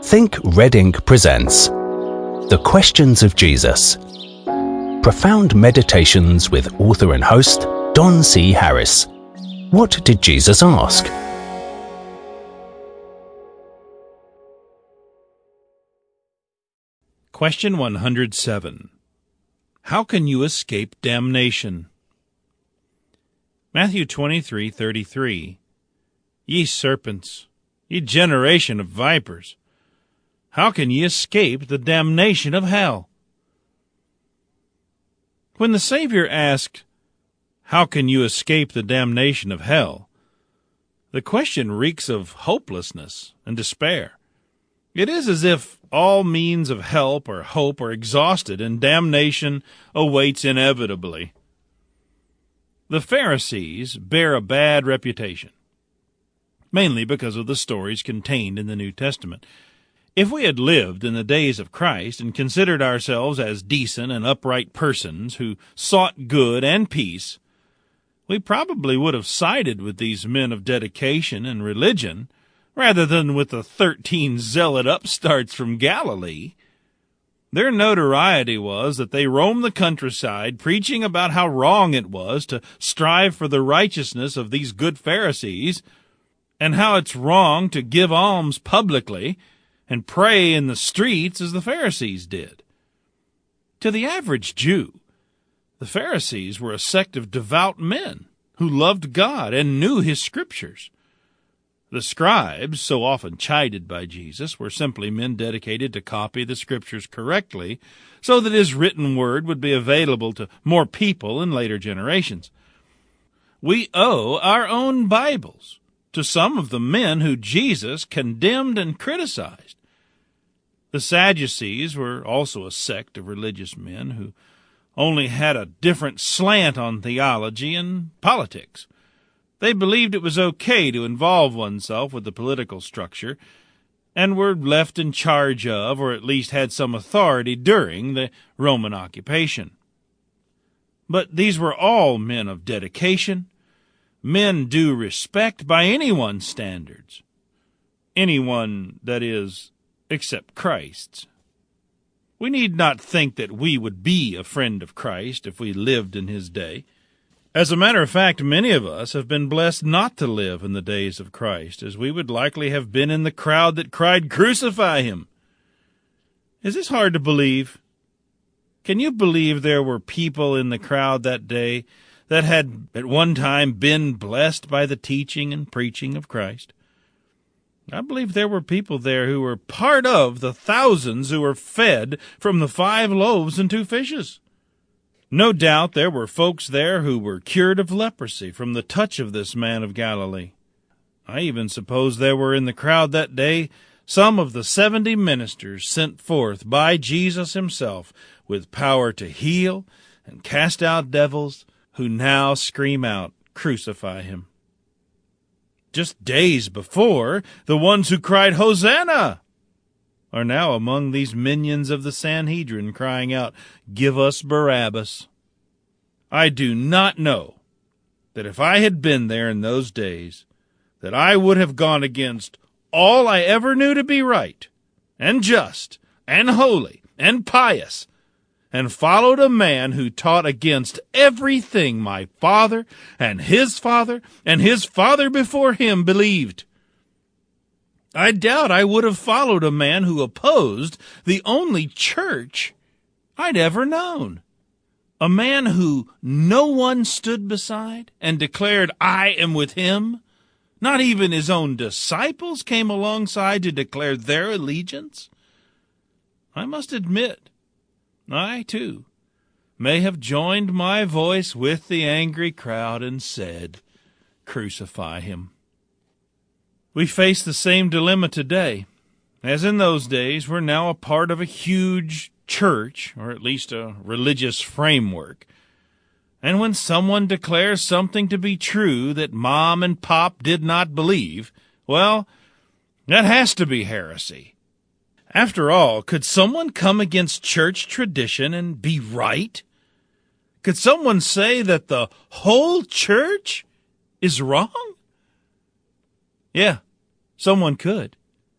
Think Red Ink presents The Questions of Jesus. Profound meditations with author and host Don C. Harris. What did Jesus ask? Question 107. How can you escape damnation? Matthew 23:33. Ye serpents, ye generation of vipers, how can ye escape the damnation of hell? When the Savior asked, how can you escape the damnation of hell? The question reeks of hopelessness and despair. It is as if all means of help or hope are exhausted and damnation awaits inevitably. The Pharisees bear a bad reputation, mainly because of the stories contained in the New Testament. If we had lived in the days of Christ and considered ourselves as decent and upright persons who sought good and peace, we probably would have sided with these men of dedication and religion rather than with the 13 zealot upstarts from Galilee. Their notoriety was that they roamed the countryside preaching about how wrong it was to strive for the righteousness of these good Pharisees, and how it's wrong to give alms publicly and pray in the streets as the Pharisees did. To the average Jew, the Pharisees were a sect of devout men who loved God and knew his scriptures. The scribes, so often chided by Jesus, were simply men dedicated to copy the scriptures correctly so that his written word would be available to more people in later generations. We owe our own Bibles to some of the men who Jesus condemned and criticized. The Sadducees were also a sect of religious men who only had a different slant on theology and politics. They believed it was okay to involve oneself with the political structure and were left in charge of, or at least had some authority during, the Roman occupation. But these were all men of dedication, men due respect by anyone's standards. Anyone, that is, except Christ's. We need not think that we would be a friend of Christ if we lived in his day. As a matter of fact, many of us have been blessed not to live in the days of Christ, as we would likely have been in the crowd that cried, "Crucify him!" Is this hard to believe? Can you believe there were people in the crowd that day that had at one time been blessed by the teaching and preaching of Christ? I believe there were people there who were part of the thousands who were fed from the 5 loaves and 2 fishes. No doubt there were folks there who were cured of leprosy from the touch of this man of Galilee. I even suppose there were in the crowd that day some of the 70 ministers sent forth by Jesus himself with power to heal and cast out devils, who now scream out, "Crucify him." Just days before, the ones who cried, "Hosanna!" are now among these minions of the Sanhedrin crying out, "Give us Barabbas." I do not know that if I had been there in those days, that I would have gone against all I ever knew to be right and just and holy and pious, and followed a man who taught against everything my father and his father before him believed. I doubt I would have followed a man who opposed the only church I'd ever known. A man who no one stood beside and declared, "I am with him." Not even his own disciples came alongside to declare their allegiance. I must admit, I, too, may have joined my voice with the angry crowd and said, "Crucify him." We face the same dilemma today. As in those days, we're now a part of a huge church, or at least a religious framework. And when someone declares something to be true that Mom and Pop did not believe, well, that has to be heresy. After all, could someone come against church tradition and be right? Could someone say that the whole church is wrong? Yeah, someone could.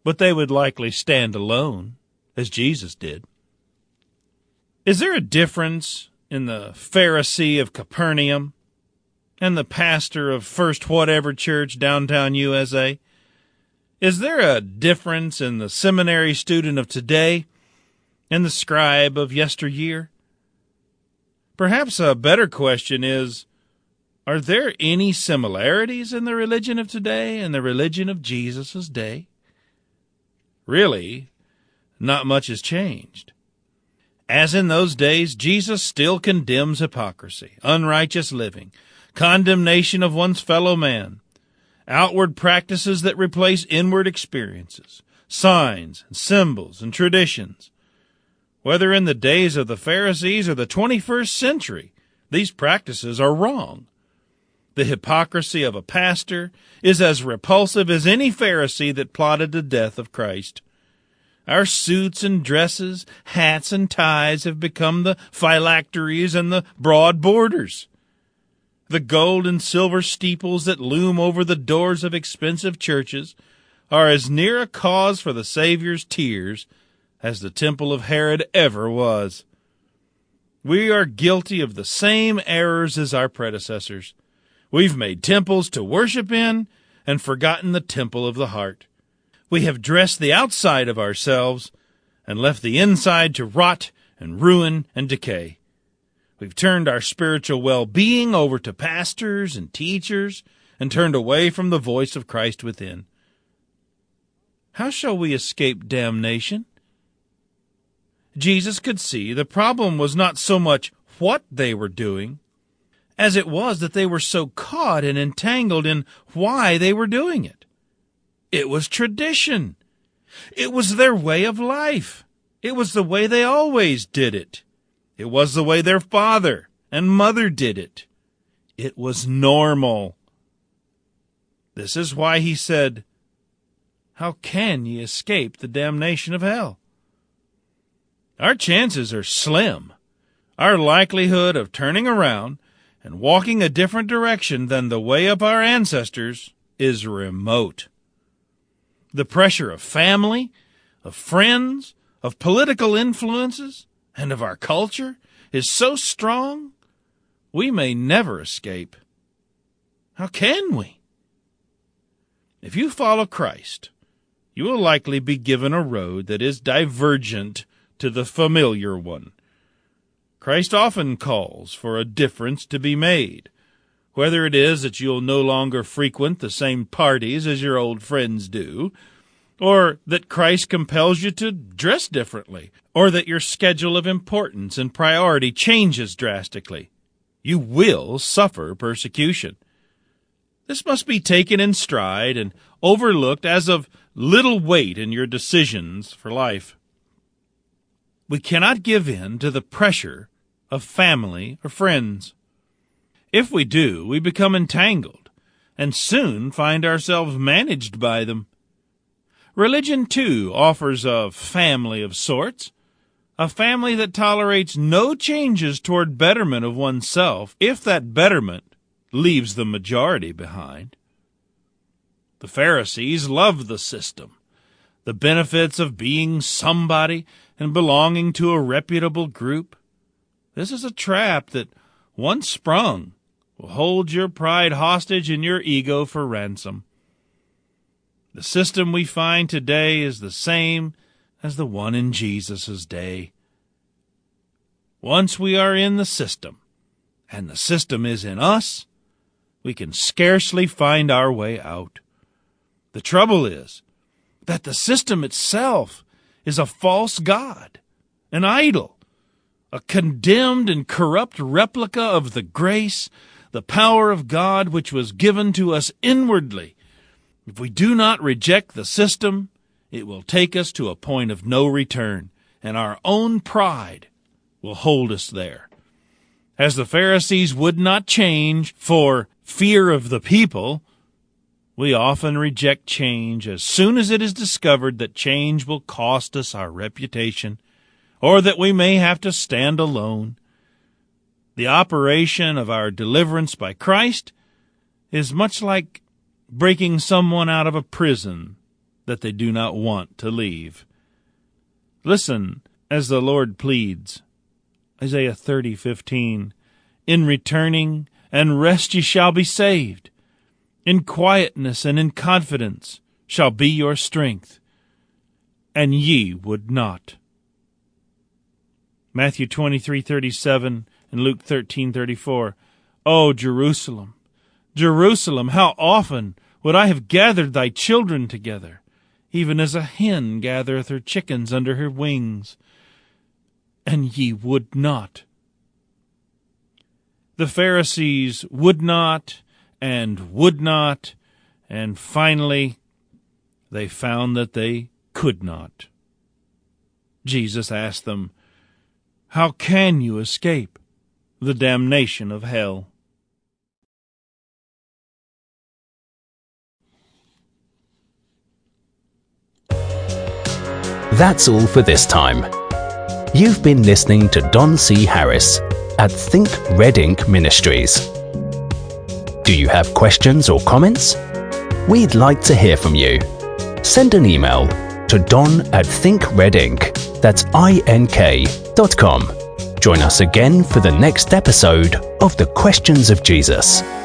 but they would likely stand alone, as Jesus did. Is there a difference in the Pharisee of Capernaum and the pastor of First Whatever Church, downtown USA? Is there a difference in the seminary student of today and the scribe of yesteryear? Perhaps a better question is, are there any similarities in the religion of today and the religion of Jesus' day? Really, not much has changed. As in those days, Jesus still condemns hypocrisy, unrighteous living, condemnation of one's fellow man, outward practices that replace inward experiences, signs and symbols and traditions. Whether in the days of the Pharisees or the 21st century, these practices are wrong. The hypocrisy of a pastor is as repulsive as any Pharisee that plotted the death of Christ. Our suits and dresses, hats and ties have become the phylacteries and the broad borders. The gold and silver steeples that loom over the doors of expensive churches are as near a cause for the Savior's tears as the temple of Herod ever was. We are guilty of the same errors as our predecessors. We've made temples to worship in and forgotten the temple of the heart. We have dressed the outside of ourselves and left the inside to rot and ruin and decay. We've turned our spiritual well-being over to pastors and teachers and turned away from the voice of Christ within. How shall we escape damnation? Jesus could see the problem was not so much what they were doing, as it was that they were so caught and entangled in why they were doing it. It was tradition. It was their way of life. It was the way they always did it. It was the way their father and mother did it. It was normal. This is why he said, "How can ye escape the damnation of hell?" Our chances are slim. Our likelihood of turning around and walking a different direction than the way of our ancestors is remote. The pressure of family, of friends, of political influences, and of our culture is so strong, we may never escape. How can we? If you follow Christ, you will likely be given a road that is divergent to the familiar one. Christ often calls for a difference to be made, whether it is that you'll no longer frequent the same parties as your old friends do, or that Christ compels you to dress differently, or that your schedule of importance and priority changes drastically. You will suffer persecution. This must be taken in stride and overlooked as of little weight in your decisions for life. We cannot give in to the pressure of family or friends. If we do, we become entangled and soon find ourselves managed by them. Religion, too, offers a family of sorts, a family that tolerates no changes toward betterment of oneself if that betterment leaves the majority behind. The Pharisees loved the system, the benefits of being somebody and belonging to a reputable group. This is a trap that, once sprung, will hold your pride hostage and your ego for ransom. The system we find today is the same as the one in Jesus' day. Once we are in the system, and the system is in us, we can scarcely find our way out. The trouble is that the system itself is a false god, an idol, a condemned and corrupt replica of the grace, the power of God which was given to us inwardly. If we do not reject the system, it will take us to a point of no return, and our own pride will hold us there. As the Pharisees would not change for fear of the people, we often reject change as soon as it is discovered that change will cost us our reputation, or that we may have to stand alone. The operation of our deliverance by Christ is much like breaking someone out of a prison that they do not want to leave. Listen as the Lord pleads. Isaiah 30:15. In returning and rest ye shall be saved. In quietness and in confidence shall be your strength. And ye would not. Matthew 23:37 and Luke 13:34. O Jerusalem, Jerusalem, how often would I have gathered thy children together, even as a hen gathereth her chickens under her wings, and ye would not. The Pharisees would not, and finally they found that they could not. Jesus asked them, how can you escape the damnation of hell? That's all for this time. You've been listening to Don C. Harris at Think Red Ink Ministries. Do you have questions or comments? We'd like to hear from you. Send an email to don@thinkredink, that's ink.com. Join us again for the next episode of The Questions of Jesus.